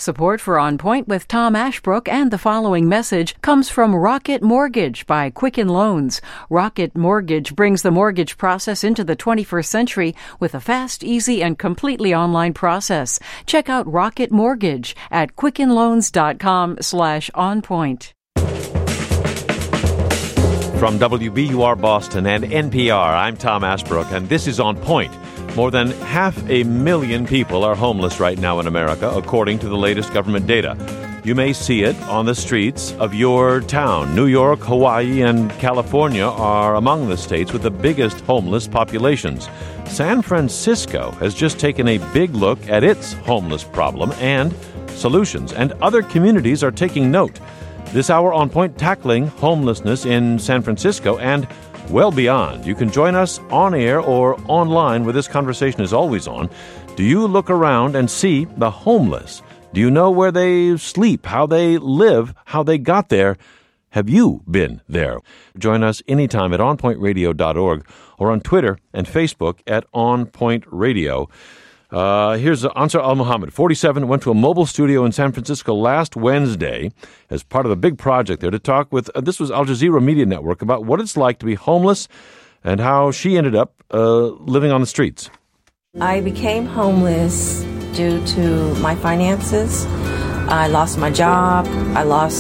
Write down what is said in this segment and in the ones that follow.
Support for On Point with Tom Ashbrook and the following message comes from Rocket Mortgage by Quicken Loans. Rocket Mortgage brings the mortgage process into the 21st century with a fast, easy, and completely online process. Check out Rocket Mortgage at quickenloans.com/onpoint. From WBUR Boston and NPR, I'm Tom Ashbrook, and this is On Point. More than 500,000 people are homeless right now in America, according to the latest government data. You may see it on the streets of your town. New York, Hawaii, and California are among the states with the biggest homeless populations. San Francisco has just taken a big look at its homeless problem and solutions, and other communities are taking note. This hour on Point, tackling homelessness in San Francisco and well beyond. You can join us on air or online where this conversation is always on. Do you look around and see the homeless? Do you know where they sleep, how they live, how they got there? Have you been there? Join us anytime at onpointradio.org or on Twitter and Facebook at onpointradio. Here's Ansar Al-Muhammad, 47, went to a mobile studio in San Francisco last Wednesday as part of a big project there to talk with, this was Al Jazeera Media Network, about what it's like to be homeless and how she ended up living on the streets. I became homeless due to my finances. I lost my job. I lost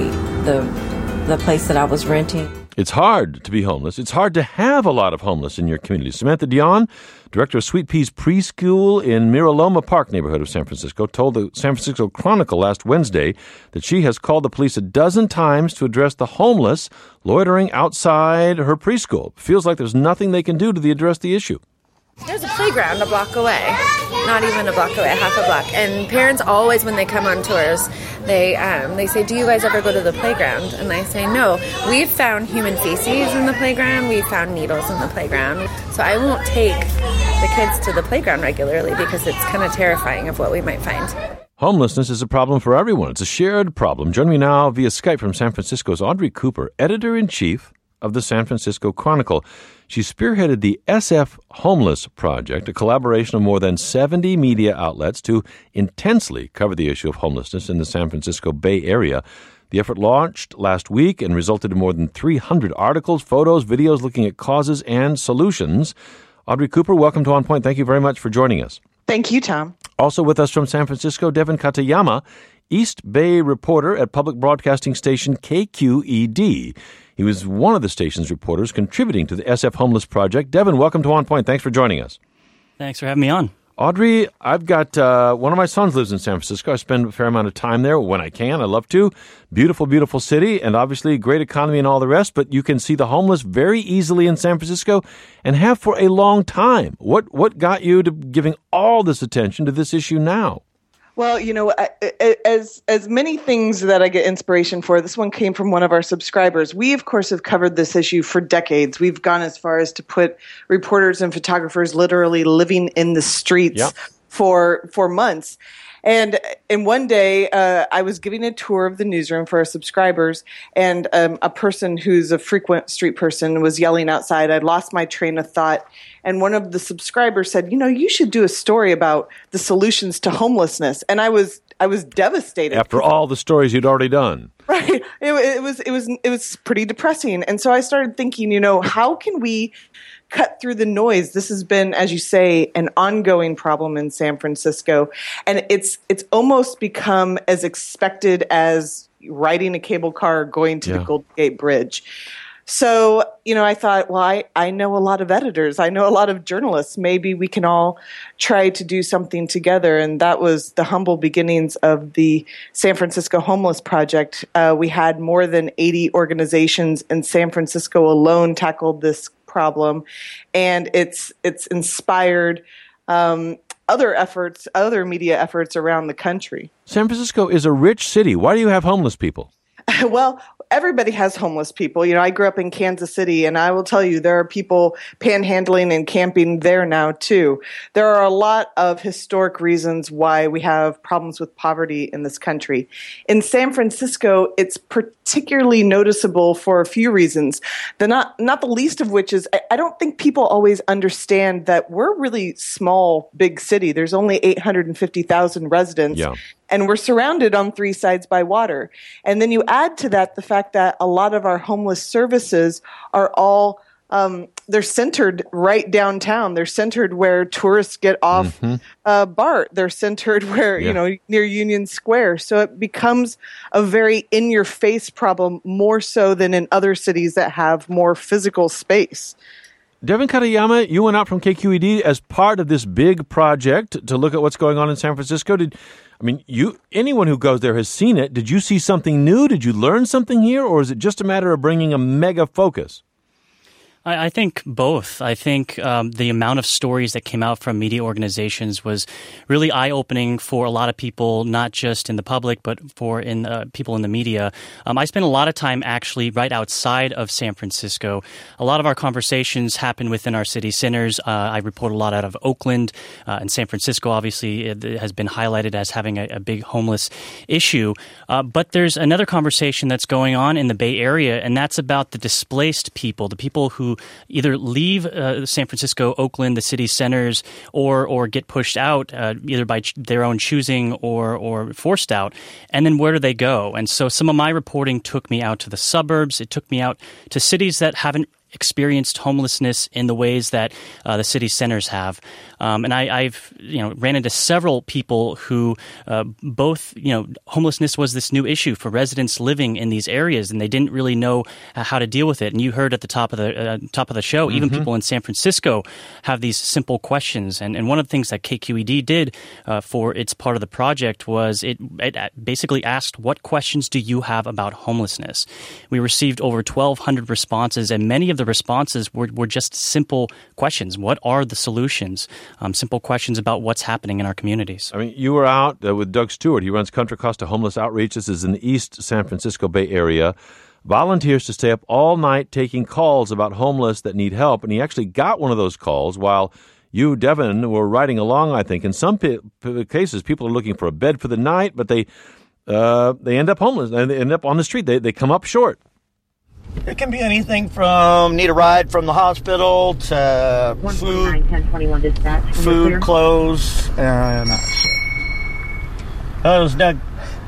the place that I was renting. It's hard to be homeless. It's hard to have a lot of homeless in your community. Samantha Dion, director of Sweet Peas Preschool in Miraloma Park neighborhood of San Francisco, told the San Francisco Chronicle last Wednesday that she has called the police a dozen times to address the homeless loitering outside her preschool. Feels like there's nothing they can do to address the issue. There's a playground a block away, not even a block away, half a block. And parents always, when they come on tours, they say, "Do you guys ever go to the playground?" And I say, "No. We've found human feces in the playground. We've found needles in the playground. So I won't take the kids to the playground regularly because it's kind of terrifying of what we might find." Homelessness is a problem for everyone. It's a shared problem. Joining me now via Skype from San Francisco is Audrey Cooper, editor-in-chief of the San Francisco Chronicle. She spearheaded the SF Homeless Project, a collaboration of more than 70 media outlets to intensely cover the issue of homelessness in the San Francisco Bay Area. The effort launched last week and resulted in more than 300 articles, photos, videos looking at causes and solutions. Audrey Cooper, welcome to On Point. Thank you very much for joining us. Thank you, Tom. Also with us from San Francisco, Devin Katayama, East Bay reporter at public broadcasting station KQED. He was one of the station's reporters contributing to the SF Homeless Project. Devin, welcome to On Point. Thanks for joining us. Thanks for having me on. Audrey, I've got one of my sons lives in San Francisco. I spend a fair amount of time there when I can. I love to. Beautiful, beautiful city, and obviously great economy and all the rest, but you can see the homeless very easily in San Francisco and have for a long time. What got you to giving all this attention to this issue now? Well, you know, as many things that I get inspiration for, this one came from one of our subscribers. We, of course, have covered this issue for decades. We've gone as far as to put reporters and photographers literally living in the streets for months. And one day, I was giving a tour of the newsroom for our subscribers, and a person who's a frequent street person was yelling outside. I'd lost my train of thought, and one of the subscribers said, "You know, you should do a story about the solutions to homelessness." And I was devastated after all the stories you'd already done. Right, it was pretty depressing, and so I started thinking, you know, how can we cut through the noise? This has been, as you say, an ongoing problem in San Francisco, and it's almost become as expected as riding a cable car or going to the Golden Gate Bridge. So, you know, I thought, well, I know a lot of editors. I know a lot of journalists. Maybe we can all try to do something together. And that was the humble beginnings of the San Francisco Homeless Project. We had more than 80 organizations in San Francisco alone tackled this problem. And it's inspired other efforts, other media efforts around the country. San Francisco is a rich city. Why do you have homeless people? Well, everybody has homeless people. You know, I grew up in Kansas City, and I will tell you, there are people panhandling and camping there now, too. There are a lot of historic reasons why we have problems with poverty in this country. In San Francisco, it's particularly noticeable for a few reasons. Not the least of which is I don't think people always understand that we're a really small, big city. There's only 850,000 residents. Yeah. and we're surrounded on three sides by water. And then you add to that the fact that a lot of our homeless services are all they're centered right downtown. They're centered where tourists get off BART. They're centered where, near Union Square. So it becomes a very in-your-face problem, more so than in other cities that have more physical space. Devin Katayama, you went out from KQED as part of this big project to look at what's going on in San Francisco. Anyone who goes there has seen it. Did you see something new? Did you learn something here? Or is it just a matter of bringing a mega focus? I think both. I think the amount of stories that came out from media organizations was really eye-opening for a lot of people, not just in the public, but for people in the media. I spent a lot of time actually right outside of San Francisco. A lot of our conversations happen within our city centers. I report a lot out of Oakland and San Francisco. Obviously, it has been highlighted as having a big homeless issue. But there's another conversation that's going on in the Bay Area, and that's about the displaced people, the people who either leave San Francisco, Oakland, the city centers, or get pushed out either by their own choosing or forced out. And then where do they go? And so some of my reporting took me out to the suburbs. It took me out to cities that haven't experienced homelessness in the ways that the city centers have. And I've ran into several people who both, homelessness was this new issue for residents living in these areas, and they didn't really know how to deal with it. And you heard at the top of the show, even people in San Francisco have these simple questions. And one of the things that KQED did for its part of the project was it basically asked, what questions do you have about homelessness? We received over 1,200 responses, and many of the responses were just simple questions. What are the solutions? Simple questions about what's happening in our communities. You were out with Doug Stewart. He runs Contra Costa Homeless Outreach. This is in the East San Francisco Bay Area. Volunteers to stay up all night taking calls about homeless that need help. And he actually got one of those calls while you, Devin, were riding along, I think. In some cases, people are looking for a bed for the night, but they end up homeless. And they end up on the street. They come up short. It can be anything from need a ride from the hospital to food, clothes, and oh, it was Doug.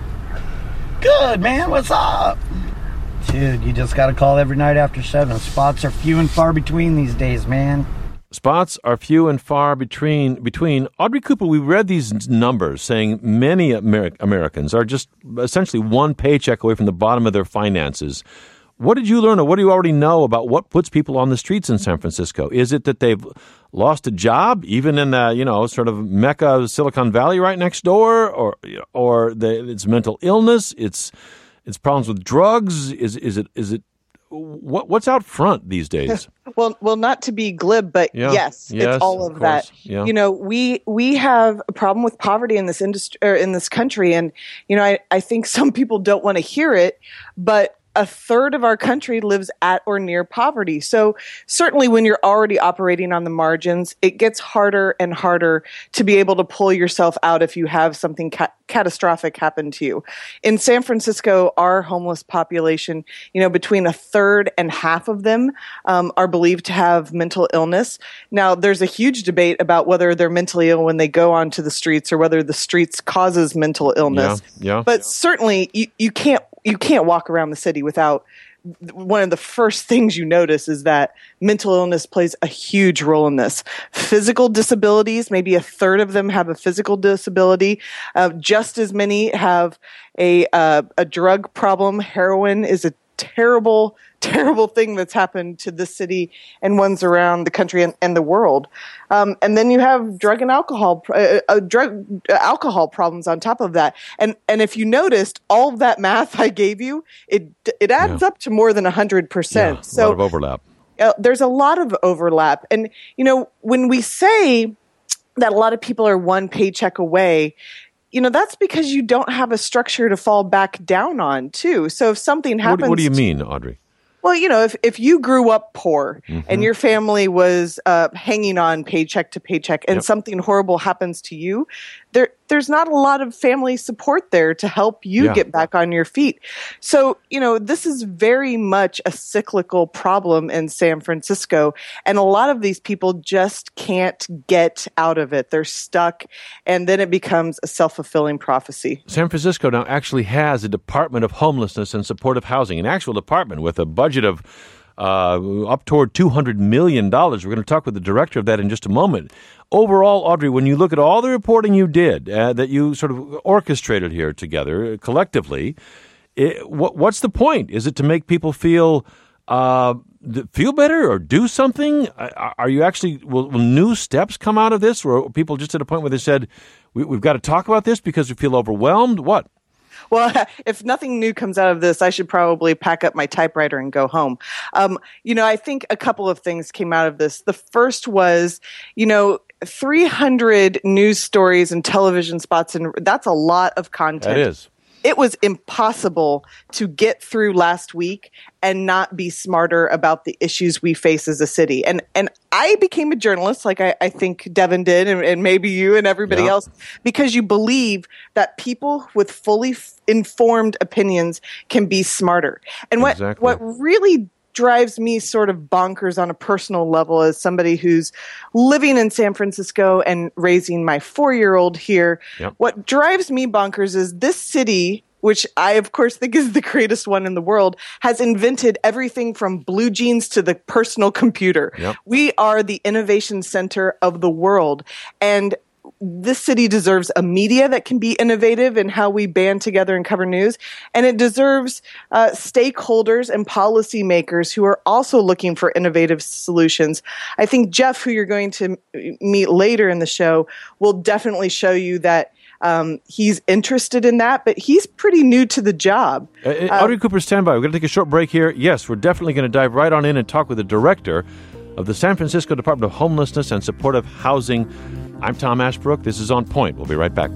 Good, man. What's up? Dude, you just got to call every night after 7. Spots are few and far between these days, man. Spots are few and far between. Audrey Cooper, we read these numbers saying many Americans are just essentially one paycheck away from the bottom of their finances. What did you learn, or what do you already know about what puts people on the streets in San Francisco? Is it that they've lost a job, even in the sort of mecca of Silicon Valley right next door, or it's mental illness, it's problems with drugs? Is it what's out front these days? Well, not to be glib, but yes, it's all of that. Yeah. We have a problem with poverty in this industry, or in this country, and I think some people don't want to hear it, but a third of our country lives at or near poverty. So certainly when you're already operating on the margins, it gets harder and harder to be able to pull yourself out if you have something catastrophic happen to you. In San Francisco, our homeless population, between a third and half of them are believed to have mental illness. Now, there's a huge debate about whether they're mentally ill when they go onto the streets or whether the streets causes mental illness. Yeah. But certainly you can't walk around the city without one of the first things you notice is that mental illness plays a huge role in this. Physical disabilities, maybe a third of them have a physical disability. Just as many have a drug problem. Heroin is a terrible thing that's happened to this city and ones around the country and the world. And then you have drug and alcohol problems on top of that. And if you noticed, all of that math I gave you, it adds up to more than 100%. Yeah, so a lot of overlap. There's a lot of overlap. And, when we say that a lot of people are one paycheck away, that's because you don't have a structure to fall back down on, too. So if something happens... What do you mean, Audrey? Well, if you grew up poor and your family was hanging on paycheck to paycheck and something horrible happens to you, there's not a lot of family support there to help you get back on your feet. So, this is very much a cyclical problem in San Francisco, and a lot of these people just can't get out of it. They're stuck, and then it becomes a self-fulfilling prophecy. San Francisco now actually has a Department of Homelessness and Supportive Housing, an actual department with a budget of up toward $200 million. We're going to talk with the director of that in just a moment. Overall, Audrey, when you look at all the reporting you did, that you sort of orchestrated here together collectively, what's the point? Is it to make people feel better or do something? Are you actually, will new steps come out of this? Or are people just at a point where they said, we've got to talk about this because we feel overwhelmed? What? Well, if nothing new comes out of this, I should probably pack up my typewriter and go home. I think a couple of things came out of this. The first was, 300 news stories and television spots, and that's a lot of content. That is. It was impossible to get through last week and not be smarter about the issues we face as a city. And I became a journalist, like I think Devin did, and maybe you and everybody else, because you believe that people with fully informed opinions can be smarter. And what really drives me sort of bonkers on a personal level as somebody who's living in San Francisco and raising my 4-year-old here. Yep. What drives me bonkers is this city, which I, of course, think is the greatest one in the world, has invented everything from blue jeans to the personal computer. Yep. We are the innovation center of the world. And this city deserves a media that can be innovative in how we band together and cover news. And it deserves stakeholders and policymakers who are also looking for innovative solutions. I think Jeff, who you're going to meet later in the show, will definitely show you that he's interested in that, but he's pretty new to the job. Audrey Cooper, stand by. We're going to take a short break here. Yes, we're definitely going to dive right on in and talk with the director of the San Francisco Department of Homelessness and Supportive Housing. I'm Tom Ashbrook. This is On Point. We'll be right back.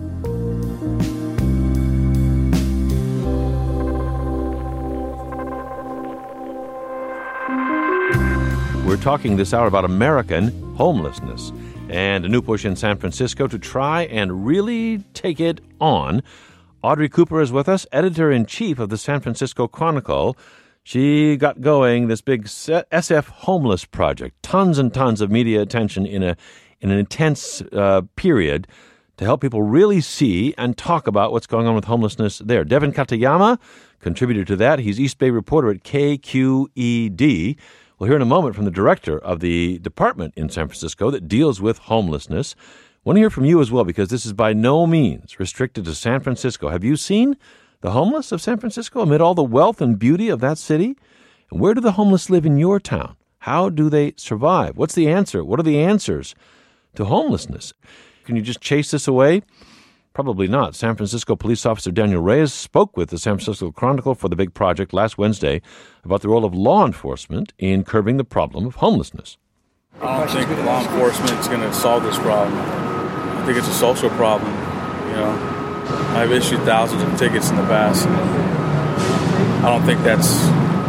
We're talking this hour about American homelessness and a new push in San Francisco to try and really take it on. Audrey Cooper is with us, editor-in-chief of the San Francisco Chronicle. She got going this big SF Homeless Project, tons and tons of media attention in an intense period to help people really see and talk about what's going on with homelessness there. Devin Katayama contributed to that. He's East Bay reporter at KQED. We'll hear in a moment from the director of the department in San Francisco that deals with homelessness. I want to hear from you as well, because this is by no means restricted to San Francisco. Have you seen the homeless of San Francisco amid all the wealth and beauty of that city? And where do the homeless live in your town? How do they survive? What's the answer? What are the answers to homelessness? Can you just chase this away? Probably not. San Francisco police officer Daniel Reyes spoke with the San Francisco Chronicle for the big project last Wednesday about the role of law enforcement in curbing the problem of homelessness. I don't think law enforcement is going to solve this problem. I think it's a social problem. I've issued thousands of tickets in the past. I don't think that's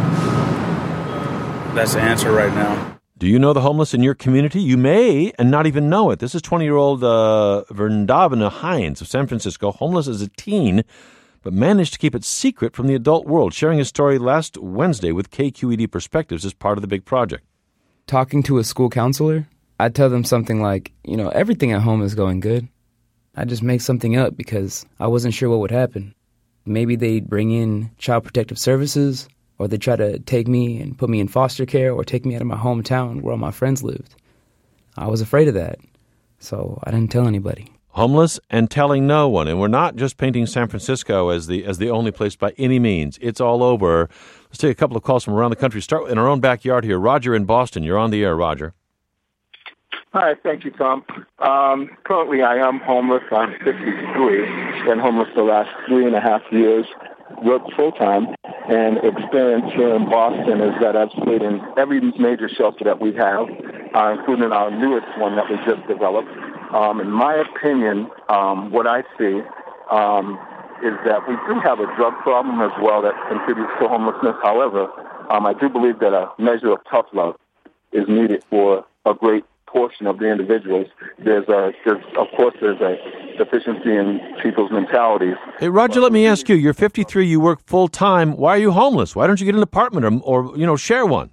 the answer right now. Do you know the homeless in your community? You may and not even know it. This is 20-year-old Vrindavana Hines of San Francisco, homeless as a teen, but managed to keep it secret from the adult world, sharing his story last Wednesday with KQED Perspectives as part of the big project. Talking to a school counselor, I'd tell them something like, everything at home is going good. I'd just make something up because I wasn't sure what would happen. Maybe they'd bring in Child Protective Services, or they'd try to take me and put me in foster care or take me out of my hometown where all my friends lived. I was afraid of that, so I didn't tell anybody. Homeless and telling no one. And we're not just painting San Francisco as the only place by any means. It's all over. Let's take a couple of calls from around the country. Start in our own backyard here. Roger in Boston. You're on the air, Roger. Hi, thank you, Tom. Currently, I am homeless. I'm 53. Been homeless the last 3.5 years. Work full-time, and experience here in Boston is that I've stayed in every major shelter that we have, including our newest one that we just developed. In my opinion, what I see is that we do have a drug problem as well that contributes to homelessness. However, I do believe that a measure of tough love is needed for a great portion of the individuals, there's a deficiency in people's mentalities. Hey, Roger, let me ask you. You're 53. You work full time. Why are you homeless? Why don't you get an apartment or share one?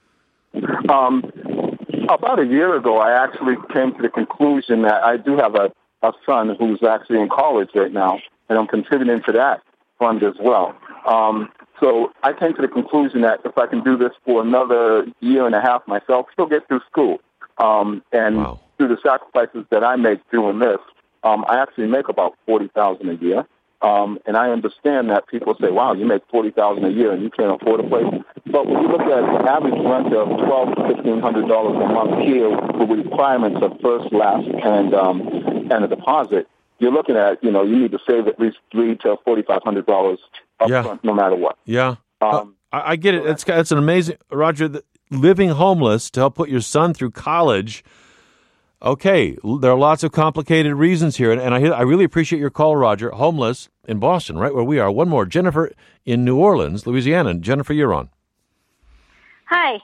About a year ago, I actually came to the conclusion that I do have a son who's actually in college right now, and I'm contributing to that fund as well. So I came to the conclusion that if I can do this for another year and a half myself, still get through school, and through the sacrifices that I make doing this, I actually make about $40,000 a year. And I understand that people say, "Wow, you make $40,000 a year and you can't afford a place." But when you look at the average rent of $1,200 to $1,500 a month here, with requirements of first, last, and a deposit, you're looking at, you need to save at least $300 to $4,500 up front, no matter what. Yeah, I get it. It's an amazing, Roger. Living homeless to help put your son through college. Okay, there are lots of complicated reasons here, and I really appreciate your call, Roger. Homeless in Boston, right where we are. One more, Jennifer in New Orleans, Louisiana. Jennifer, you're on. Hi.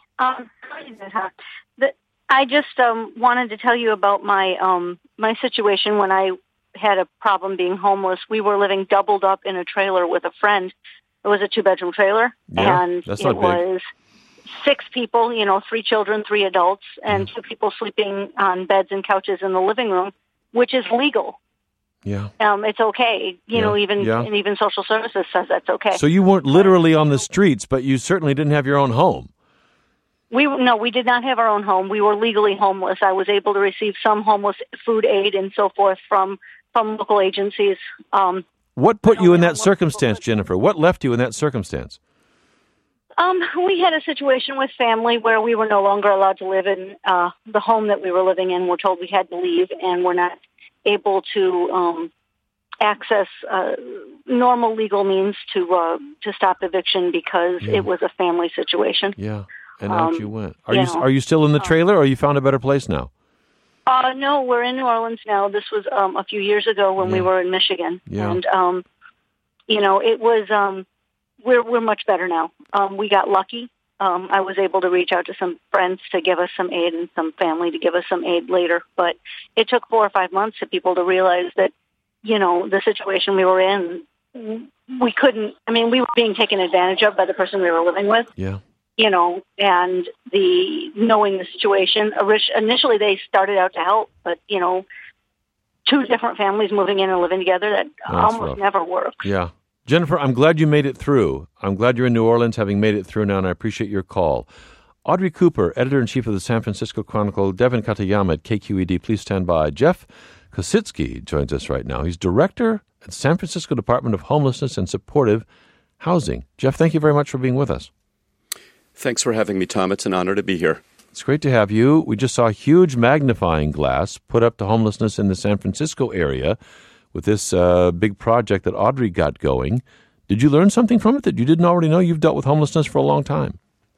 I just wanted to tell you about my situation when I had a problem being homeless. We were living doubled up in a trailer with a friend. It was a 2-bedroom trailer, and it was 6 people, 3 children, 3 adults, and 2 people sleeping on beds and couches in the living room, which is legal. Yeah. It's okay. Even social services says that's okay. So you weren't literally on the streets, but you certainly didn't have your own home. We did not have our own home. We were legally homeless. I was able to receive some homeless food aid and so forth from local agencies. What put you in that circumstance, Jennifer? What left you in that circumstance? We had a situation with family where we were no longer allowed to live in the home that we were living in. We're told we had to leave, and we're not able to access normal legal means to stop eviction because it was a family situation. Yeah, and out you went. Are you still in the trailer, or you found a better place now? No, we're in New Orleans now. This was a few years ago when we were in Michigan, and it was. We're much better now. We got lucky. I was able to reach out to some friends to give us some aid and some family to give us some aid later. But it took 4 or 5 months for people to realize that, the situation we were in, we couldn't, we were being taken advantage of by the person we were living with. Yeah. And knowing the situation, initially they started out to help, but, 2 different families moving in and living together, that almost never works. Yeah. Jennifer, I'm glad you made it through. I'm glad you're in New Orleans, having made it through now, and I appreciate your call. Audrey Cooper, editor-in-chief of the San Francisco Chronicle, Devin Katayama at KQED, please stand by. Jeff Kositsky joins us right now. He's director at San Francisco Department of Homelessness and Supportive Housing. Jeff, thank you very much for being with us. Thanks for having me, Tom. It's an honor to be here. It's great to have you. We just saw a huge magnifying glass put up to homelessness in the San Francisco area with this big project that Audrey got going. Did you learn something from it that you didn't already know? You've dealt with homelessness for a long time.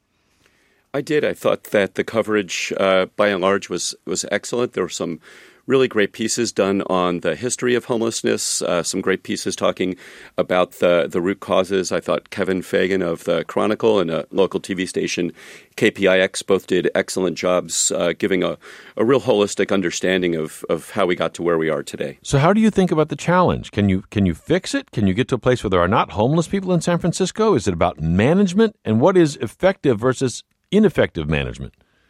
I did. I thought that the coverage, by and large, was excellent. There were some really great pieces done on the history of homelessness, some great pieces talking about the root causes. I thought Kevin Fagan of the Chronicle and a local TV station, KPIX, both did excellent jobs giving a real holistic understanding of how we got to where we are today. So how do you think about the challenge? Can you fix it? Can you get to a place where there are not homeless people in San Francisco? Is it about management? And what is effective versus ineffective management?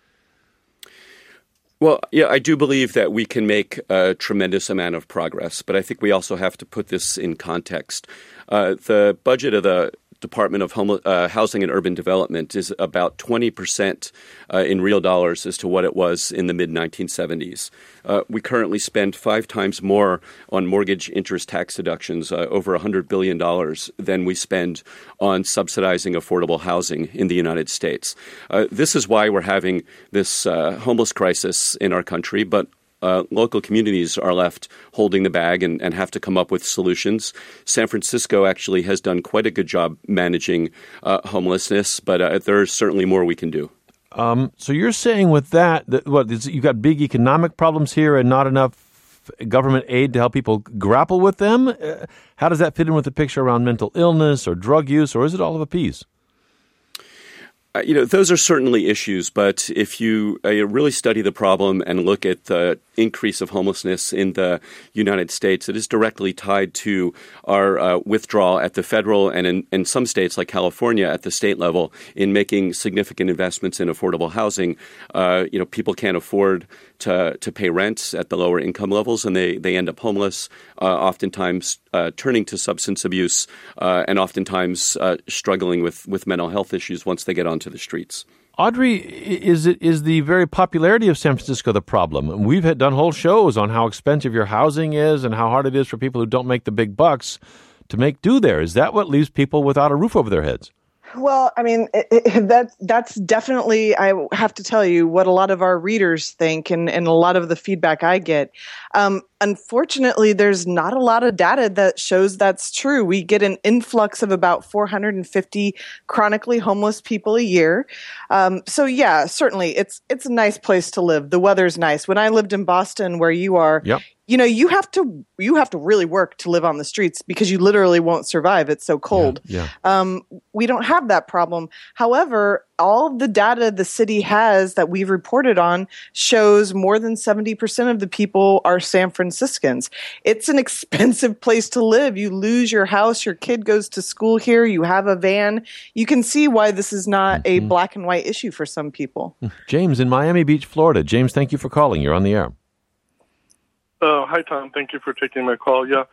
Well, yeah, I do believe that we can make a tremendous amount of progress, but I think we also have to put this in context. The budget of the Department of Housing and Urban Development is about 20% in real dollars as to what it was in the mid-1970s. We currently spend 5 times more on mortgage interest tax deductions, over $100 billion, than we spend on subsidizing affordable housing in the United States. This is why we're having this homeless crisis in our country, but local communities are left holding the bag and have to come up with solutions. San Francisco actually has done quite a good job managing homelessness, but there's certainly more we can do. So you're saying with that you've got big economic problems here and not enough government aid to help people grapple with them? How does that fit in with the picture around mental illness or drug use, or is it all of a piece? Those are certainly issues, but if you really study the problem and look at the increase of homelessness in the United States, it is directly tied to our withdrawal at the federal and in some states like California at the state level in making significant investments in affordable housing. People can't afford to pay rents at the lower income levels, and they end up homeless, oftentimes turning to substance abuse, and oftentimes struggling with mental health issues once they get onto the streets. Audrey, is the very popularity of San Francisco the problem? We've done whole shows on how expensive your housing is and how hard it is for people who don't make the big bucks to make do there. Is that what leaves people without a roof over their heads? Well, I mean, that's definitely, I have to tell you, what a lot of our readers think and a lot of the feedback I get. Unfortunately, there's not a lot of data that shows that's true. We get an influx of about 450 chronically homeless people a year. So yeah, certainly it's a nice place to live. The weather's nice. When I lived in Boston, where you are, yep. You have to really work to live on the streets because you literally won't survive. It's so cold. Yeah. We don't have that problem. However, all of the data the city has that we've reported on shows more than 70% of the people are San Franciscans. It's an expensive place to live. You lose your house, your kid goes to school here, you have a van. You can see why this is not a black and white issue for some people. James in Miami Beach, Florida. James, thank you for calling. You're on the air. Hi, Tom. Thank you for taking my call. Yeah,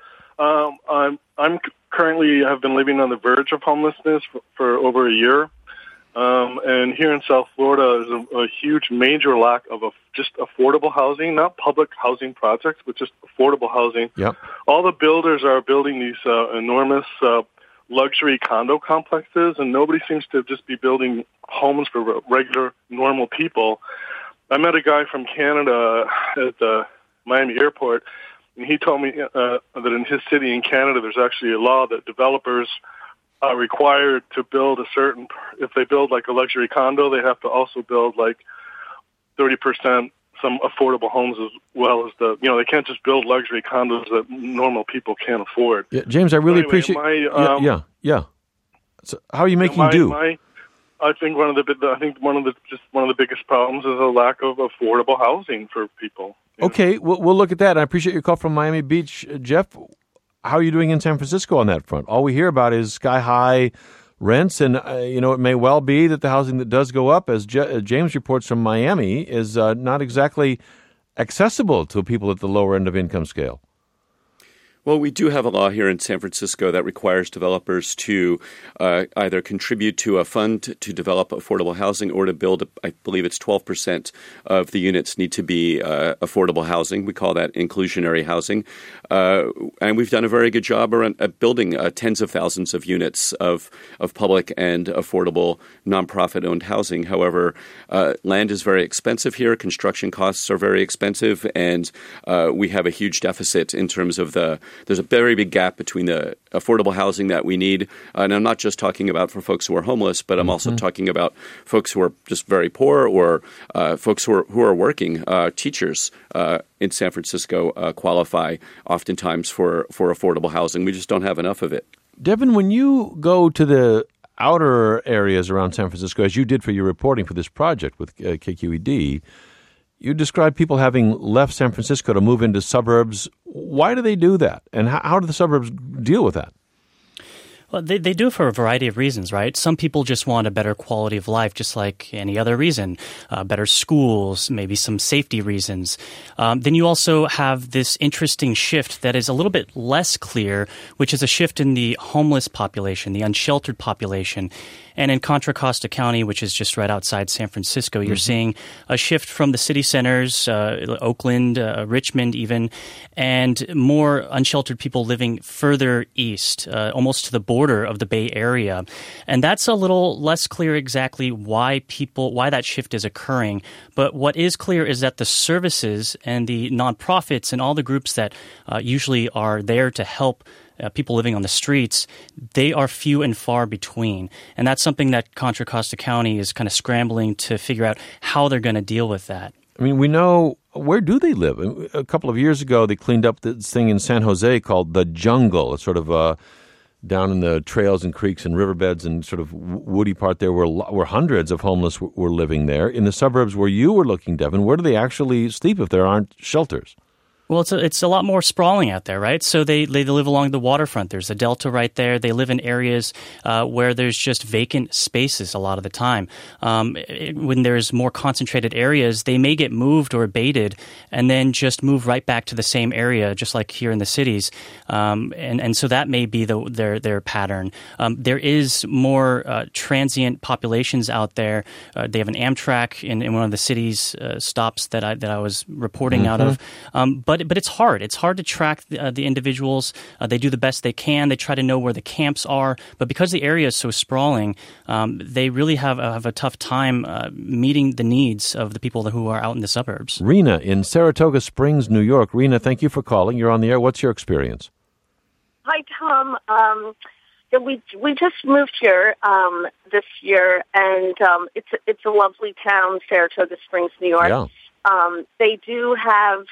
I'm currently have been living on the verge of homelessness for over a year. And here in South Florida, there's a huge, major lack of just affordable housing, not public housing projects, but just affordable housing. Yep. All the builders are building these enormous luxury condo complexes, and nobody seems to just be building homes for regular, normal people. I met a guy from Canada at the Miami airport, and he told me that in his city in Canada, there's actually a law that developers are required to build if they build like a luxury condo, they have to also build like 30% some affordable homes as well as they can't just build luxury condos that normal people can't afford. Yeah, James, I really appreciate. Yeah. So how are you making do? I think one of the biggest problems is a lack of affordable housing for people. Okay, we'll look at that. I appreciate your call from Miami Beach, Jeff. How are you doing in San Francisco on that front? All we hear about is sky-high rents, and it may well be that the housing that does go up, as James reports from Miami, is not exactly accessible to people at the lower end of income scale. Well, we do have a law here in San Francisco that requires developers to either contribute to a fund to develop affordable housing or to build, I believe it's 12% of the units need to be affordable housing. We call that inclusionary housing. And we've done a very good job around building tens of thousands of units of public and affordable nonprofit-owned housing. However, land is very expensive here. Construction costs are very expensive, and we have a huge deficit in terms of there's a very big gap between the affordable housing that we need. And I'm not just talking about for folks who are homeless, but I'm also talking about folks who are just very poor or folks who are working. Teachers in San Francisco qualify oftentimes for affordable housing. We just don't have enough of it. Devin, when you go to the outer areas around San Francisco, as you did for your reporting for this project with KQED, you described people having left San Francisco to move into suburbs. Why do they do that? And how do the suburbs deal with that? Well, they do it for a variety of reasons, right? Some people just want a better quality of life, just like any other reason. Better schools, maybe some safety reasons. Then you also have this interesting shift that is a little bit less clear, which is a shift in the homeless population, the unsheltered population. And in Contra Costa County, which is just right outside San Francisco, you're seeing a shift from the city centers, Oakland, Richmond even, and more unsheltered people living further east, almost to the border of the Bay Area. And that's a little less clear exactly why that shift is occurring. But what is clear is that the services and the nonprofits and all the groups that usually are there to help people living on the streets, they are few and far between. And that's something that Contra Costa County is kind of scrambling to figure out how they're going to deal with that. I mean, we know, where do they live? A couple of years ago, they cleaned up this thing in San Jose called the Jungle. It's sort of down in the trails and creeks and riverbeds and sort of woody part there where hundreds of homeless were living there. In the suburbs where you were looking, Devin, where do they actually sleep if there aren't shelters? Well, it's a lot more sprawling out there, right? So they live along the waterfront. There's a delta right there. They live in areas where there's just vacant spaces a lot of the time. When there's more concentrated areas, they may get moved or abated and then just move right back to the same area, just like here in the cities. And so that may be their pattern. There is more transient populations out there. They have an Amtrak in one of the city's stops that I was reporting out of. But it's hard. It's hard to track the individuals. They do the best they can. They try to know where the camps are. But because the area is so sprawling, they really have a tough time meeting the needs of the people who are out in the suburbs. Rena in Saratoga Springs, New York. Rena, thank you for calling. You're on the air. What's your experience? Hi, Tom. We just moved here this year, and it's a lovely town, Saratoga Springs, New York. Yeah. They do have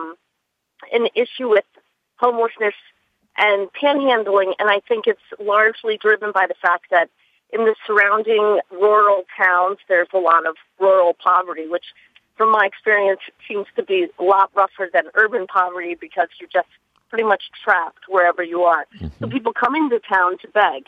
an issue with homelessness and panhandling, and I think it's largely driven by the fact that in the surrounding rural towns, there's a lot of rural poverty, which, from my experience, seems to be a lot rougher than urban poverty because you're just pretty much trapped wherever you are. So people come into town to beg,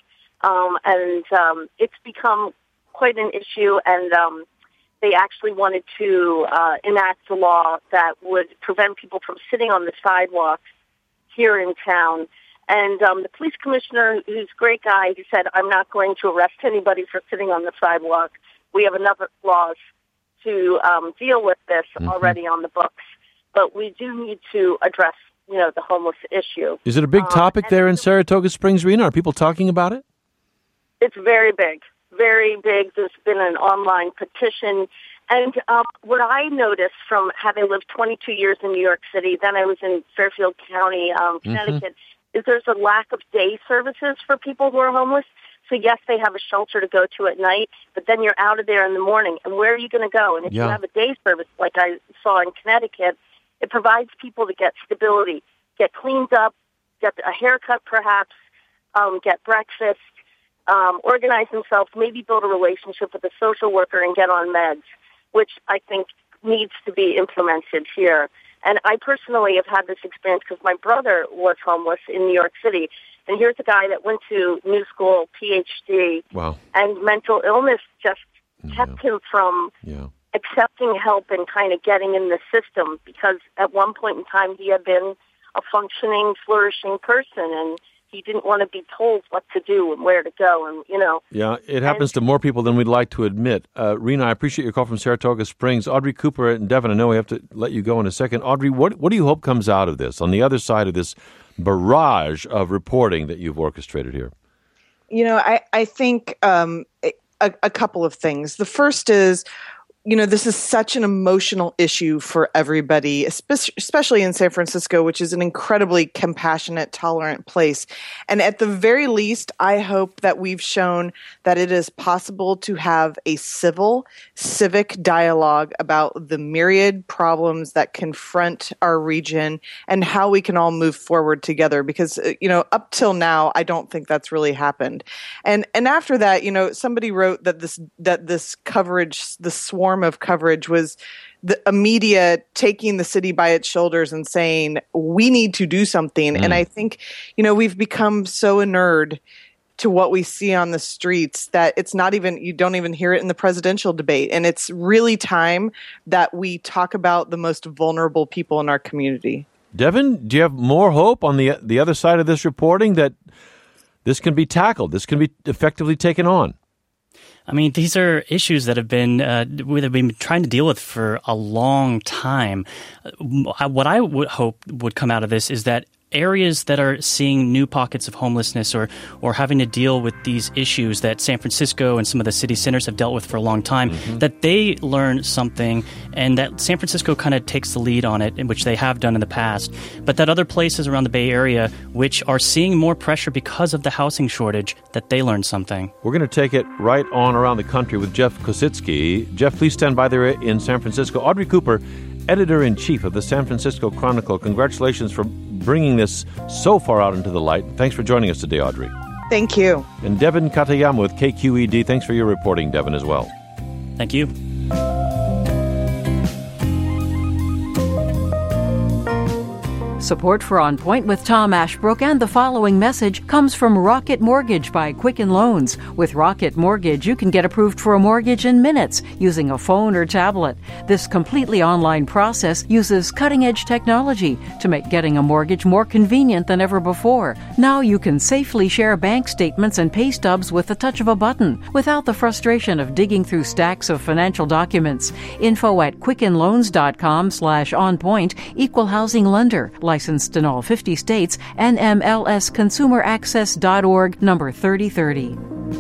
and it's become quite an issue, and they actually wanted to enact a law that would prevent people from sitting on the sidewalk here in town. And the police commissioner, who's a great guy, he said, I'm not going to arrest anybody for sitting on the sidewalk. We have enough laws to deal with this already on the books. But we do need to address, the homeless issue. Is it a big topic there in Saratoga Springs, Rena? Are people talking about it? It's very big. Very big. There's been an online petition. And what I noticed from having lived 22 years in New York City, then I was in Fairfield County, Connecticut, is there's a lack of day services for people who are homeless. So, yes, they have a shelter to go to at night, but then you're out of there in the morning. And where are you going to go? And if you have a day service, like I saw in Connecticut, it provides people to get stability, get cleaned up, get a haircut perhaps, get breakfast, organize themselves, maybe build a relationship with a social worker and get on meds, which I think needs to be implemented here. And I personally have had this experience because my brother was homeless in New York City. And here's a guy that went to New School, PhD, and mental illness just kept him from accepting help and kind of getting in the system because at one point in time he had been a functioning, flourishing person, and he didn't want to be told what to do and where to go, and Yeah, it happens to more people than we'd like to admit. Rena, I appreciate your call from Saratoga Springs. Audrey Cooper and Devin, I know we have to let you go in a second. Audrey, what do you hope comes out of this, on the other side of this barrage of reporting that you've orchestrated here? I think a couple of things. The first is, this is such an emotional issue for everybody, especially in San Francisco, which is an incredibly compassionate, tolerant place. And at the very least, I hope that we've shown that it is possible to have a civic dialogue about the myriad problems that confront our region and how we can all move forward together. Because, up till now, I don't think that's really happened. And after that, somebody wrote that this coverage, the swarm of coverage was a media taking the city by its shoulders and saying, we need to do something. And I think, we've become so inured to what we see on the streets that you don't even hear it in the presidential debate. And it's really time that we talk about the most vulnerable people in our community. Devin, do you have more hope on the other side of this reporting that this can be tackled, this can be effectively taken on? I mean, these are issues that have been we've been trying to deal with for a long time. What I would hope would come out of this is that areas that are seeing new pockets of homelessness or having to deal with these issues that San Francisco and some of the city centers have dealt with for a long time, that they learn something and that San Francisco kind of takes the lead on it, which they have done in the past, but that other places around the Bay Area, which are seeing more pressure because of the housing shortage, that they learn something. We're going to take it right on around the country with Jeff Kositsky. Jeff, please stand by there in San Francisco. Audrey Cooper, editor-in-chief of the San Francisco Chronicle. Congratulations for bringing this so far out into the light. Thanks for joining us today, Audrey. Thank you. And Devin Katayama with KQED. Thanks for your reporting, Devin, as well. Thank you. Support for On Point with Tom Ashbrook and the following message comes from Rocket Mortgage by Quicken Loans. With Rocket Mortgage, you can get approved for a mortgage in minutes using a phone or tablet. This completely online process uses cutting-edge technology to make getting a mortgage more convenient than ever before. Now you can safely share bank statements and pay stubs with the touch of a button without the frustration of digging through stacks of financial documents. Info at quickenloans.com/onpoint, equal housing lender. Licensed in all 50 states, NMLSconsumeraccess.org, number 3030.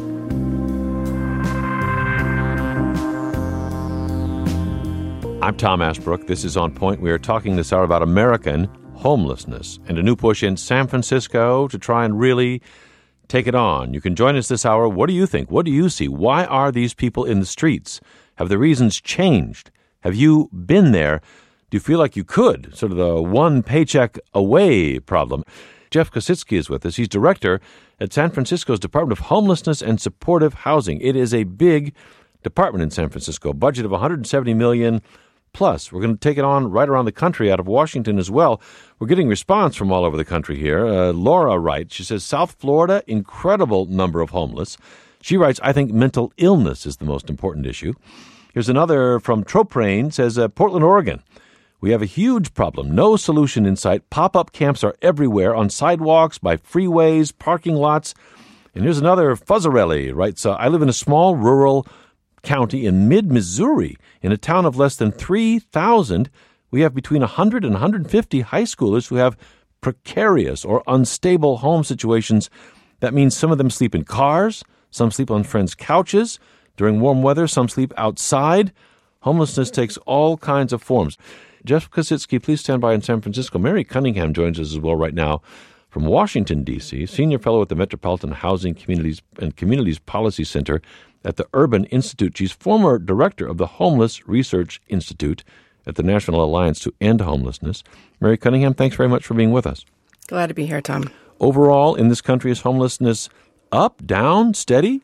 I'm Tom Ashbrook. This is On Point. We are talking this hour about American homelessness and a new push in San Francisco to try and really take it on. You can join us this hour. What do you think? What do you see? Why are these people in the streets? Have the reasons changed? Have you been there? Do you feel like you could? Sort of the one paycheck away problem. Jeff Kositsky is with us. He's director at San Francisco's Department of Homelessness and Supportive Housing. It is a big department in San Francisco, budget of $170 million plus. We're going to take it on right around the country, out of Washington as well. We're getting response from all over the country here. Laura writes, she says, South Florida, incredible number of homeless. She writes, I think mental illness is the most important issue. Here's another from Troprane, says, Portland, Oregon. We have a huge problem. No solution in sight. Pop-up camps are everywhere, on sidewalks, by freeways, parking lots. And here's another, Fuzzarelli writes, I live in a small rural county in mid-Missouri. In a town of less than 3,000, we have between 100 and 150 high schoolers who have precarious or unstable home situations. That means some of them sleep in cars, some sleep on friends' couches. During warm weather, some sleep outside. Homelessness takes all kinds of forms. Jeff Kositsky, please stand by in San Francisco. Mary Cunningham joins us as well right now from Washington, D.C., senior fellow at the Metropolitan Housing Communities Policy Center at the Urban Institute. She's former director of the Homeless Research Institute at the National Alliance to End Homelessness. Mary Cunningham, thanks very much for being with us. Glad to be here, Tom. Overall, in this country, is homelessness up, down, steady?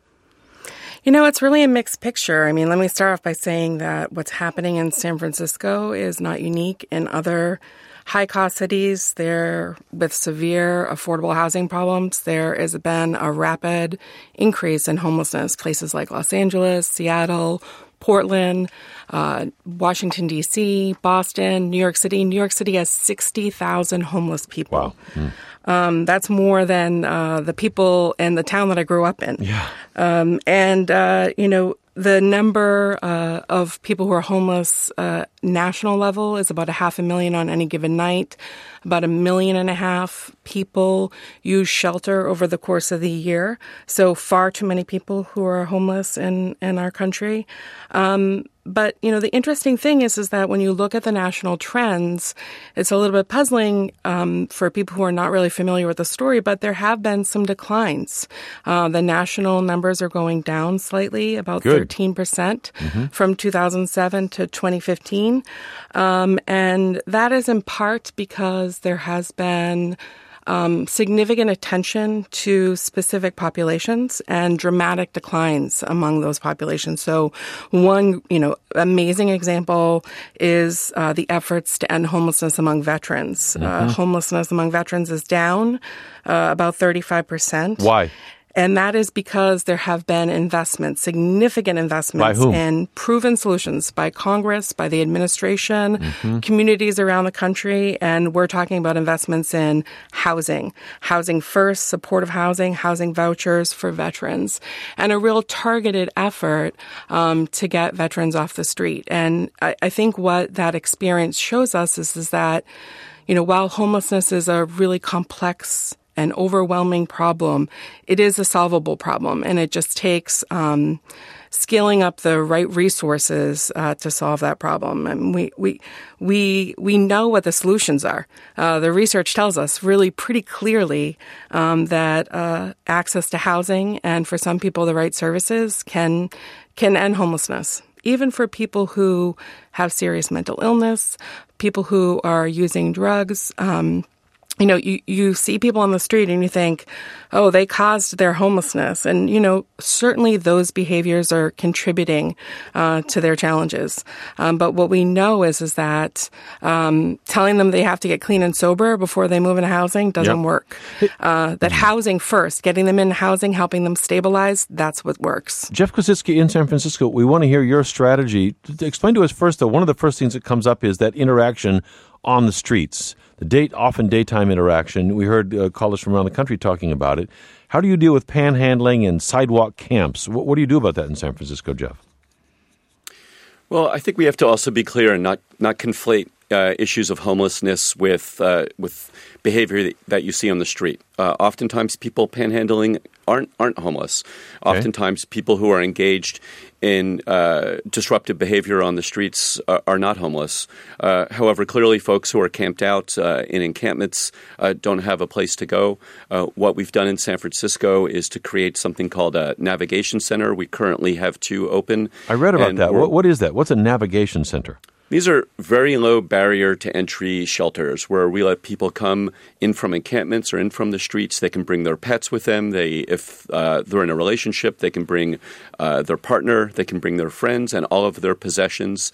You know, it's really a mixed picture. I mean, let me start off by saying that what's happening in San Francisco is not unique. In other high-cost cities, there with severe affordable housing problems, there has been a rapid increase in homelessness. Places like Los Angeles, Seattle, Portland, Washington, D.C., Boston, New York City. New York City has 60,000 homeless people. Wow. That's more than the people in the town that I grew up in. Yeah. The number of people who are homeless national level is about 500,000 on any given night. About 1.5 million people use shelter over the course of the year. So far too many people who are homeless in our country. But, you know, the interesting thing is that when you look at the national trends, it's a little bit puzzling for people who are not really familiar with the story, but there have been some declines. The national numbers are going down slightly, about 13% from 2007 to 2015. And that is in part because there has been significant attention to specific populations and dramatic declines among those populations. So one, amazing example is the efforts to end homelessness among veterans. Homelessness among veterans is down about 35%. Why? And that is because there have been significant investments in proven solutions by Congress, by the administration, communities around the country. And we're talking about investments in housing first, supportive housing vouchers for veterans, and a real targeted effort to get veterans off the street. And I think what that experience shows us is that, while homelessness is a really complex an overwhelming problem, it is a solvable problem, and it just takes scaling up the right resources to solve that problem. And we know what the solutions are. The research tells us really pretty clearly that access to housing and for some people the right services can end homelessness. Even for people who have serious mental illness, people who are using drugs. you see people on the street and you think, oh, they caused their homelessness. And, certainly those behaviors are contributing to their challenges. But what we know is that telling them they have to get clean and sober before they move into housing doesn't work. That housing first, getting them in housing, helping them stabilize, that's what works. Jeff Kositsky in San Francisco, we want to hear your strategy. Explain to us first, though, one of the first things that comes up is that interaction on the streets. Often daytime interaction. We heard callers from around the country talking about it. How do you deal with panhandling and sidewalk camps? What do you do about that in San Francisco, Jeff? Well, I think we have to also be clear and not conflate issues of homelessness with behavior that you see on the street. Oftentimes, people panhandling aren't homeless. Okay. Oftentimes, people who are engaged in disruptive behavior on the streets are not homeless. However, clearly, folks who are camped out in encampments don't have a place to go. What we've done in San Francisco is to create something called a navigation center. We currently have 2 open. I read about that. What is that? What's a navigation center? These are very low barrier to entry shelters where we let people come in from encampments or in from the streets. They can bring their pets with them. If they're in a relationship, they can bring their partner. They can bring their friends and all of their possessions.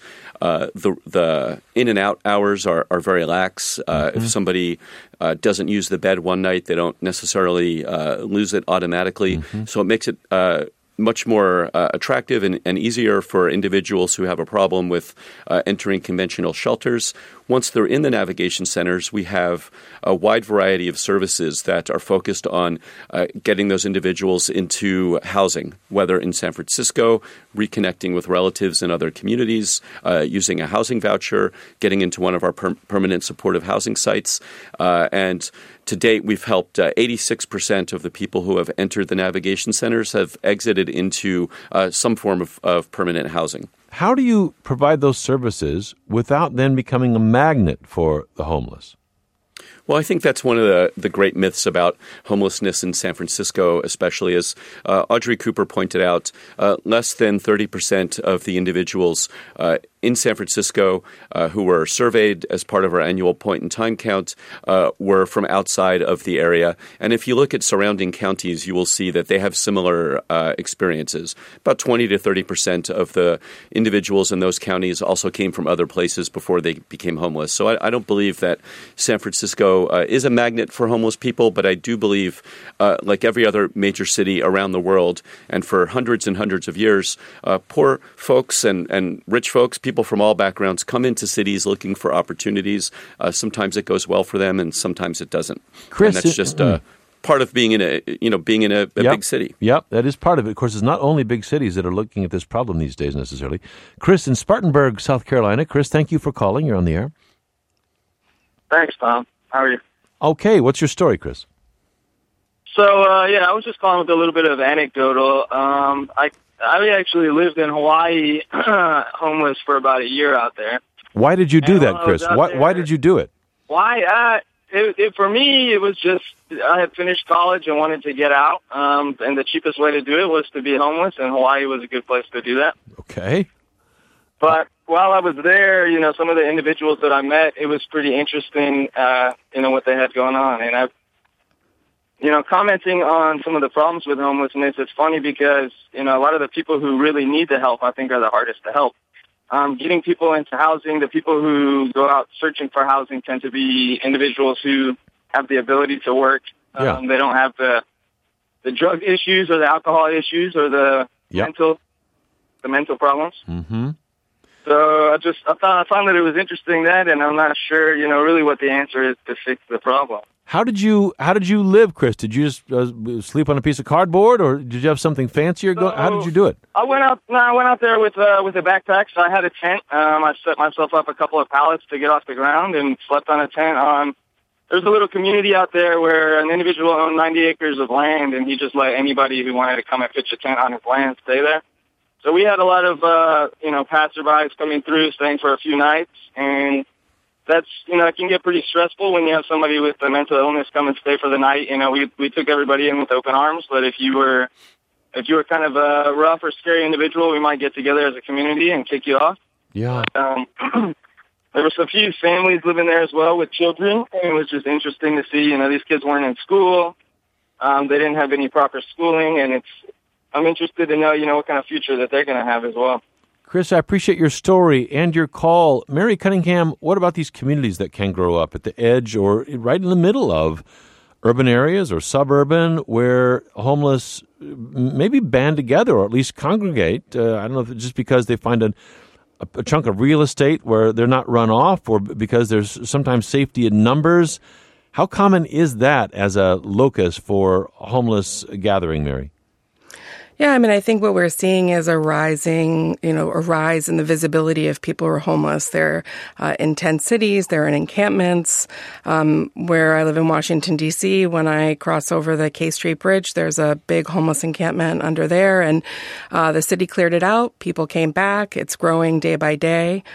The in and out hours are very lax. If somebody doesn't use the bed one night, they don't necessarily lose it automatically. So it makes it much more attractive and easier for individuals who have a problem with entering conventional shelters. Once they're in the navigation centers, we have a wide variety of services that are focused on getting those individuals into housing, whether in San Francisco, reconnecting with relatives in other communities, using a housing voucher, getting into one of our permanent supportive housing sites. And to date, we've helped 86% of the people who have entered the navigation centers have exited into some form of permanent housing. How do you provide those services without then becoming a magnet for the homeless? Well, I think that's one of the great myths about homelessness in San Francisco, especially as Audrey Cooper pointed out, less than 30% of the individuals in San Francisco who were surveyed as part of our annual point-in-time count were from outside of the area. And if you look at surrounding counties, you will see that they have similar experiences. About 20 to 30% of the individuals in those counties also came from other places before they became homeless. So I don't believe that San Francisco is a magnet for homeless people, but I do believe, like every other major city around the world, and for hundreds and hundreds of years, poor folks and rich folks, people from all backgrounds, come into cities looking for opportunities. Sometimes it goes well for them, and sometimes it doesn't. Chris, and that's just part of being in a big city. Yep, that is part of it. Of course, it's not only big cities that are looking at this problem these days necessarily. Chris in Spartanburg, South Carolina. Chris, thank you for calling. You're on the air. Thanks, Tom. How are you? Okay, what's your story, Chris? So, I was just calling with a little bit of anecdotal. I actually lived in Hawaii homeless for about a year out there. Why did you do that, Chris? Why did you do it? Why? For me, it was just I had finished college and wanted to get out, and the cheapest way to do it was to be homeless, and Hawaii was a good place to do that. Okay. But while I was there, some of the individuals that I met, it was pretty interesting, what they had going on. And commenting on some of the problems with homelessness, it's funny because, a lot of the people who really need the help, I think, are the hardest to help. Getting people into housing, the people who go out searching for housing tend to be individuals who have the ability to work. They don't have the drug issues or the alcohol issues or the mental problems. Mm-hmm. So I found that it was interesting that, and I'm not sure, really what the answer is to fix the problem. How did you live, Chris? Did you just sleep on a piece of cardboard, or did you have something fancier? How did you do it? I went out there with a backpack. So I had a tent. I set myself up a couple of pallets to get off the ground and slept on a tent. There's a little community out there where an individual owned 90 acres of land, and he just let anybody who wanted to come and pitch a tent on his land stay there. So we had a lot of, passerbys coming through, staying for a few nights, and that's, it can get pretty stressful when you have somebody with a mental illness come and stay for the night. We took everybody in with open arms, but if you were kind of a rough or scary individual, we might get together as a community and kick you off. Yeah. there was a few families living there as well with children. And it was just interesting to see, these kids weren't in school. They didn't have any proper schooling, and I'm interested to know, what kind of future that they're going to have as well. Chris, I appreciate your story and your call. Mary Cunningham, what about these communities that can grow up at the edge or right in the middle of urban areas or suburban where homeless maybe band together or at least congregate? I don't know if it's just because they find a chunk of real estate where they're not run off or because there's sometimes safety in numbers. How common is that as a locus for homeless gathering, Mary? Yeah, I think what we're seeing is a rise in the visibility of people who are homeless. They're in tent cities, they're in encampments. Where I live in Washington, D.C., when I cross over the K Street Bridge, there's a big homeless encampment under there, and the city cleared it out. People came back. It's growing day by day.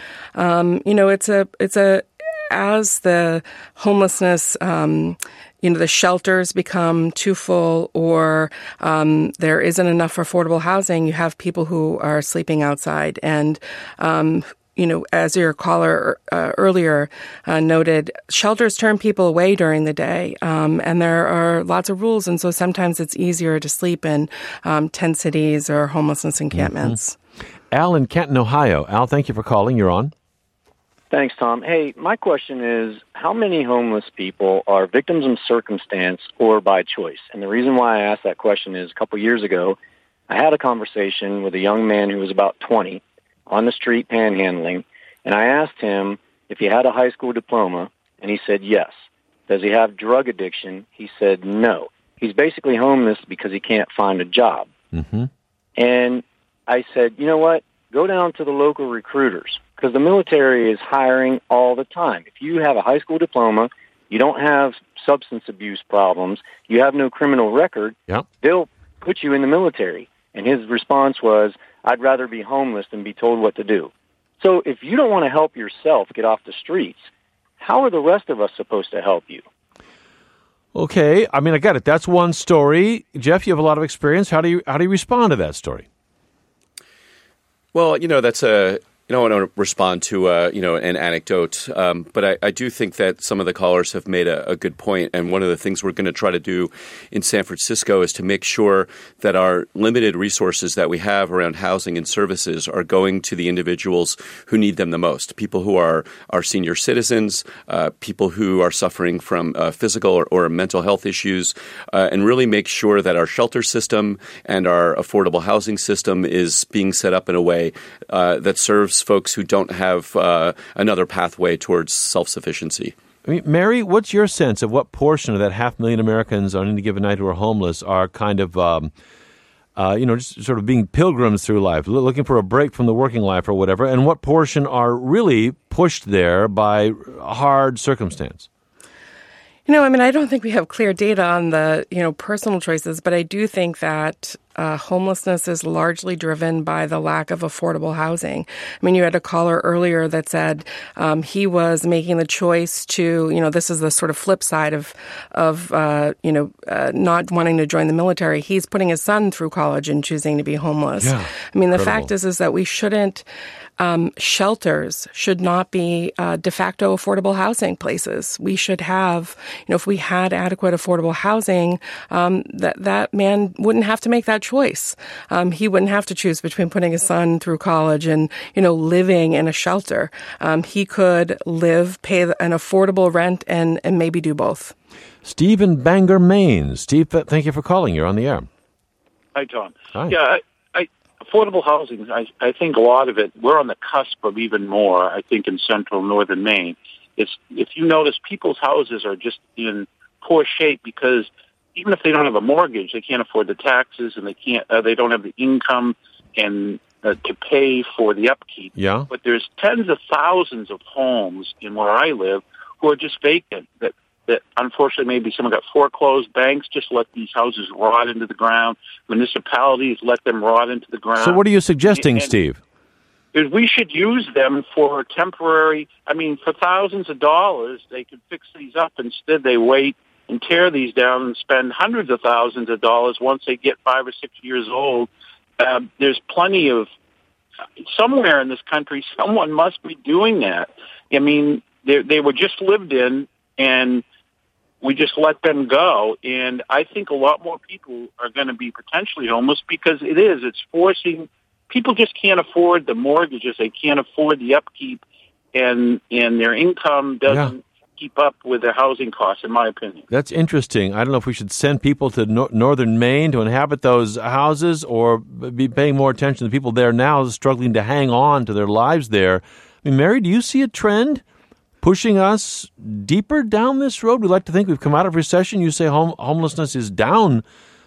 As the homelessness, the shelters become too full or there isn't enough affordable housing, you have people who are sleeping outside. And, as your caller earlier noted, shelters turn people away during the day, and there are lots of rules. And so sometimes it's easier to sleep in tent cities or homelessness encampments. Mm-hmm. Al in Canton, Ohio. Al, thank you for calling. You're on. Thanks, Tom. Hey, my question is, how many homeless people are victims of circumstance or by choice? And the reason why I asked that question is a couple years ago, I had a conversation with a young man who was about 20 on the street panhandling, and I asked him if he had a high school diploma, and he said yes. Does he have drug addiction? He said no. He's basically homeless because he can't find a job. Mm-hmm. And I said, you know what? Go down to the local recruiters, because the military is hiring all the time. If you have a high school diploma, you don't have substance abuse problems, you have no criminal record, they'll put you in the military. And his response was, I'd rather be homeless than be told what to do. So if you don't want to help yourself get off the streets, how are the rest of us supposed to help you? Okay, I got it. That's one story. Jeff, you have a lot of experience. How do you respond to that story? Well, that's I don't want to respond to an anecdote, but I do think that some of the callers have made a good point. And one of the things we're going to try to do in San Francisco is to make sure that our limited resources that we have around housing and services are going to the individuals who need them the most. People who are senior citizens, people who are suffering from physical or mental health issues, and really make sure that our shelter system and our affordable housing system is being set up in a way that serves folks who don't have another pathway towards self-sufficiency. Mary, what's your sense of what portion of that 500,000 Americans on any given night who are homeless are kind of, just sort of being pilgrims through life, looking for a break from the working life or whatever, and what portion are really pushed there by hard circumstance? I don't think we have clear data on the, personal choices, but I do think that homelessness is largely driven by the lack of affordable housing. You had a caller earlier that said he was making the choice to, this is the sort of flip side of not wanting to join the military. He's putting his son through college and choosing to be homeless. Yeah, the fact is that we shouldn't. Shelters should not be de facto affordable housing places. We should have, if we had adequate affordable housing, that man wouldn't have to make that choice. He wouldn't have to choose between putting his son through college and, living in a shelter. He could pay an affordable rent and maybe do both. Steve in Bangor, Maine. Steve, thank you for calling. You're on the air. Hi, Tom. Hi. Yeah, affordable housing, I think a lot of it, we're on the cusp of even more, I think, in central northern Maine. If you notice, people's houses are just in poor shape because even if they don't have a mortgage, they can't afford the taxes and they don't have the income and to pay for the upkeep. Yeah. But there's tens of thousands of homes in where I live who are just vacant, that unfortunately maybe someone got foreclosed. Banks just let these houses rot into the ground. Municipalities let them rot into the ground. So what are you suggesting, Steve? We should use them for temporary, for thousands of dollars, they could fix these up. Instead, they wait and tear these down and spend hundreds of thousands of dollars once they get 5 or 6 years old. There's plenty of, somewhere in this country, someone must be doing that. I mean, they were just lived in, and we just let them go. And I think a lot more people are going to be potentially homeless because it's forcing, people just can't afford the mortgages. They can't afford the upkeep, and their income doesn't keep up with their housing costs, in my opinion. That's interesting. I don't know if we should send people to northern Maine to inhabit those houses or be paying more attention to the people there now struggling to hang on to their lives there. I mean, Mary, do you see a trend pushing us deeper down this road? We like to think we've come out of recession. You say homelessness is down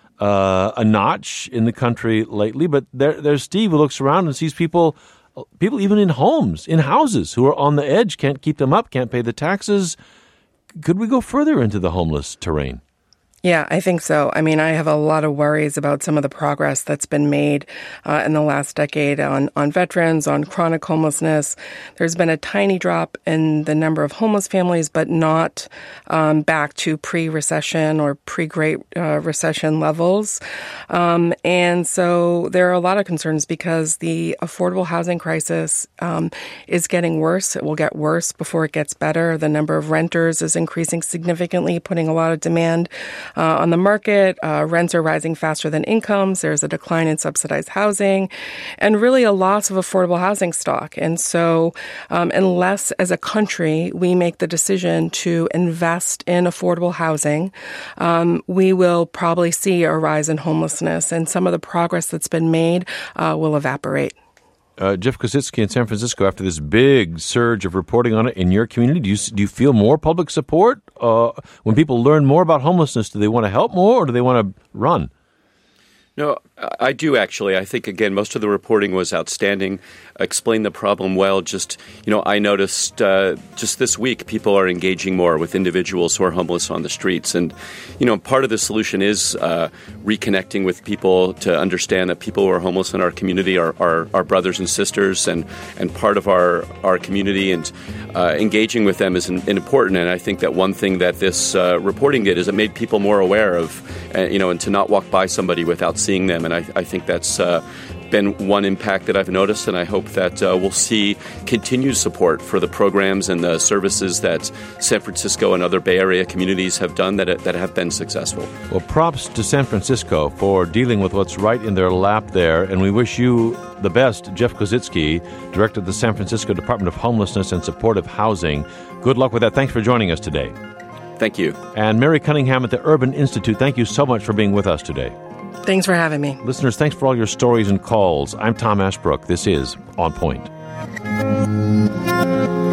a notch in the country lately, but there's Steve who looks around and sees people even in houses who are on the edge, can't keep them up, can't pay the taxes. Could we go further into the homeless terrain? Yeah, I think so. I mean, I have a lot of worries about some of the progress that's been made in the last decade on veterans, on chronic homelessness. There's been a tiny drop in the number of homeless families, but not back to pre-recession or pre-Great Recession levels. And so there are a lot of concerns because the affordable housing crisis is getting worse. It will get worse before it gets better. The number of renters is increasing significantly, putting a lot of demand on the market. Rents are rising faster than incomes. There's a decline in subsidized housing and really a loss of affordable housing stock. And so unless as a country we make the decision to invest in affordable housing, we will probably see a rise in homelessness, and some of the progress that's been made will evaporate. Jeff Kositsky in San Francisco, after this big surge of reporting on it in your community, do you feel more public support? When people learn more about homelessness, do they want to help more or do they want to run? No, I do actually. I think, again, most of the reporting was outstanding, explained the problem well. Just, I noticed just this week people are engaging more with individuals who are homeless on the streets. And, part of the solution is reconnecting with people to understand that people who are homeless in our community are brothers and sisters and part of our community, and engaging with them is important. And I think that one thing that this reporting did is it made people more aware of, and to not walk by somebody without seeing them. And I think that's been one impact that I've noticed, and I hope that we'll see continued support for the programs and the services that San Francisco and other Bay Area communities have done that have been successful. Well, props to San Francisco for dealing with what's right in their lap there, and we wish you the best, Jeff Kositsky, Director of the San Francisco Department of Homelessness and Supportive Housing. Good luck with that. Thanks for joining us today. Thank you. And Mary Cunningham at the Urban Institute, thank you so much for being with us today. Thanks for having me. Listeners, thanks for all your stories and calls. I'm Tom Ashbrook. This is On Point.